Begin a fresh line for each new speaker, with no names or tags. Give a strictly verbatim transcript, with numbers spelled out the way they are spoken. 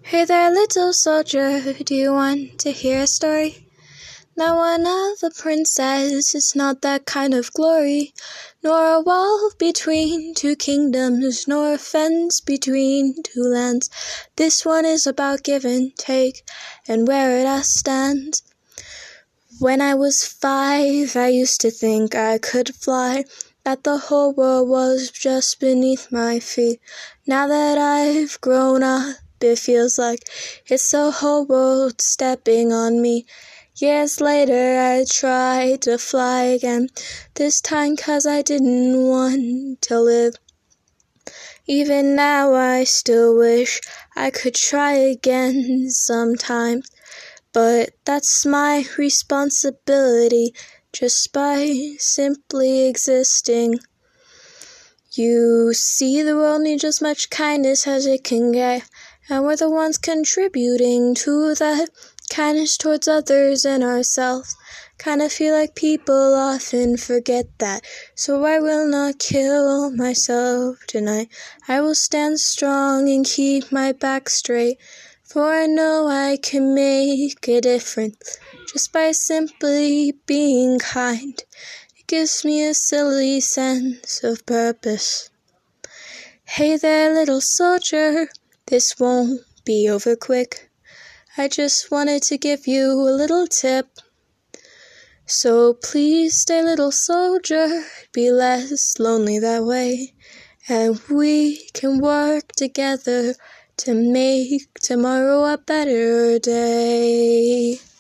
Hey there, little soldier, do you want to hear a story? Now one of a princess is not that kind of glory, nor a wall between two kingdoms, nor a fence between two lands. This one is about give and take, and where it all stands. When I was five, I used to think I could fly, that the whole world was just beneath my feet. Now that I've grown up, it feels like it's the whole world stepping on me. Years later, I tried to fly again, this time 'cause I didn't want to live. Even now, I still wish I could try again sometimes, but that's my responsibility just by simply existing. You see, the world needs as much kindness as it can get, and we're the ones contributing to that kindness towards others and ourselves. Kinda feel like people often forget that, so I will not kill myself tonight. I will stand strong and keep my back straight, for I know I can make a difference just by simply being kind. It gives me a silly sense of purpose. Hey there, little soldier, this won't be over quick. I just wanted to give you a little tip. So please stay, little soldier, be less lonely that way, and we can work together to make tomorrow a better day.